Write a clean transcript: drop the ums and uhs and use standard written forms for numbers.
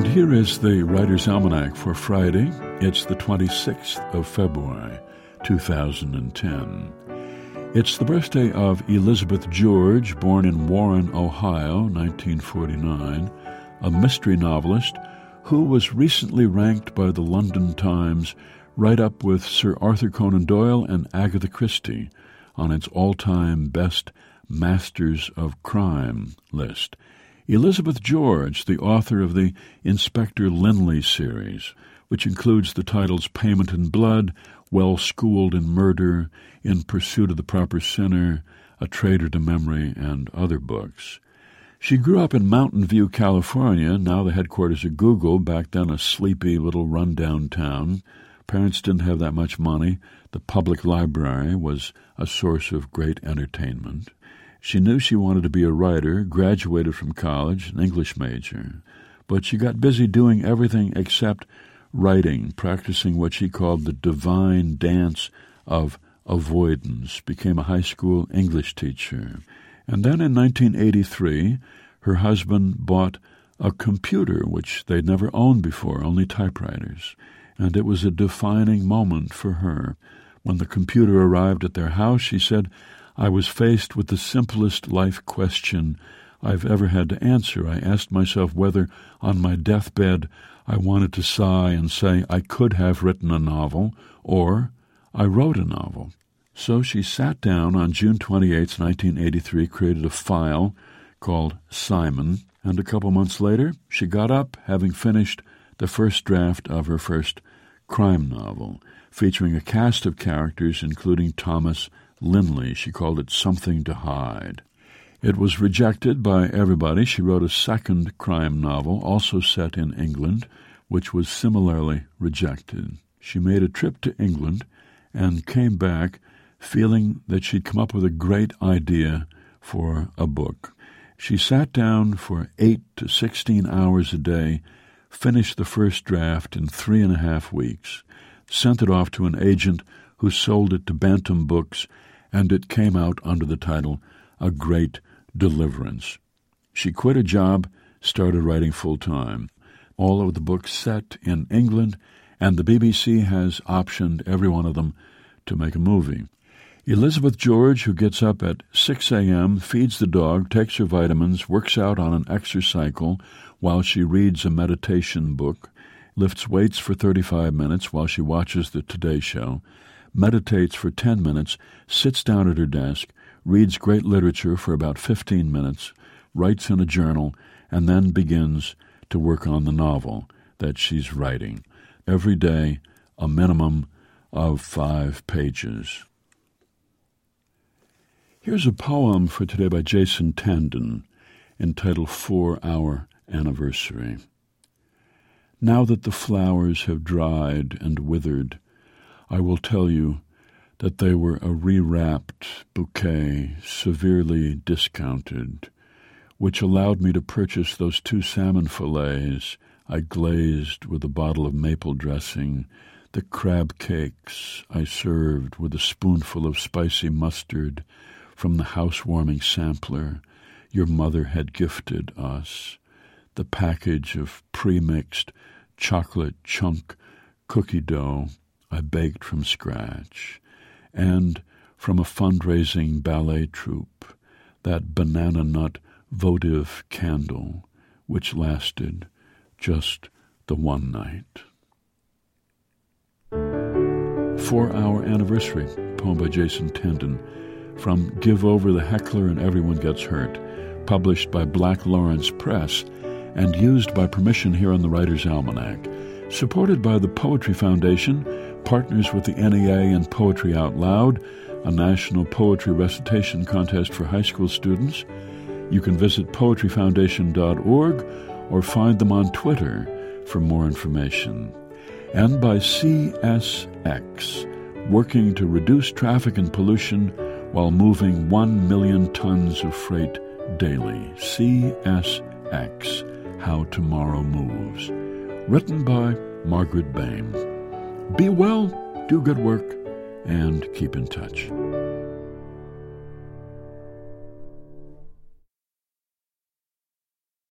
here is the Writer's Almanac for Friday. It's the 26th of February, 2010. It's the birthday of Elizabeth George, born in Warren, Ohio, 1949, a mystery novelist who was recently ranked by the London Times right up with Sir Arthur Conan Doyle and Agatha Christie on its all-time best Masters of Crime list. Elizabeth George, the author of the Inspector Linley series, which includes the titles Payment in Blood, Well Schooled in Murder, In Pursuit of the Proper Sinner, A Traitor to Memory, and other books. She grew up in Mountain View, California, now the headquarters of Google, back then a sleepy little rundown town. Parents didn't have that much money. The public library was a source of great entertainment. She knew she wanted to be a writer, graduated from college, an English major. But she got busy doing everything except writing, practicing what she called the divine dance of avoidance, became a high school English teacher. And then in 1983, her husband bought a computer, which they'd never owned before, only typewriters. And it was a defining moment for her. When the computer arrived at their house, she said, "I was faced with the simplest life question I've ever had to answer. I asked myself whether, on my deathbed, I wanted to sigh and say I could have written a novel, or I wrote a novel." So she sat down on June 28, 1983, created a file called Simon, and a couple months later, she got up, having finished the first draft of her first crime novel, featuring a cast of characters including Thomas Linley. She called it Something to Hide. It was rejected by everybody. She wrote a second crime novel, also set in England, which was similarly rejected. She made a trip to England and came back feeling that she'd come up with a great idea for a book. She sat down for 8 to 16 hours a day, finished the first draft in 3.5 weeks, sent it off to an agent who sold it to Bantam Books, and it came out under the title A Great Deliverance. She quit a job, started writing full-time. All of the books set in England, and the BBC has optioned every one of them to make a movie. Elizabeth George, who gets up at 6 a.m., feeds the dog, takes her vitamins, works out on an exercycle while she reads a meditation book, lifts weights for 35 minutes while she watches the Today Show, meditates for 10 minutes, sits down at her desk, reads great literature for about 15 minutes, writes in a journal, and then begins to work on the novel that she's writing. Every day, a minimum of 5 pages. Here's a poem for today by Jason Tandon, entitled 4 Hour Anniversary. Now that the flowers have dried and withered, I will tell you that they were a rewrapped bouquet, severely discounted, which allowed me to purchase those 2 salmon fillets I glazed with a bottle of maple dressing, the crab cakes I served with a spoonful of spicy mustard from the housewarming sampler your mother had gifted us, the package of pre-mixed chocolate chunk cookie dough I baked from scratch, and from a fundraising ballet troupe, that banana nut votive candle which lasted just the one night. 4 Hour Anniversary, poem by Jason Tandon, from Give Over the Heckler and Everyone Gets Hurt, published by Black Lawrence Press and used by permission here on the Writer's Almanac. Supported by the Poetry Foundation, partners with the NEA and Poetry Out Loud, a national poetry recitation contest for high school students. You can visit poetryfoundation.org or find them on Twitter for more information. And by CSX, working to reduce traffic and pollution while moving 1 million tons of freight daily. CSX, How Tomorrow Moves. Written by Margaret Bain. Be well, do good work, and keep in touch.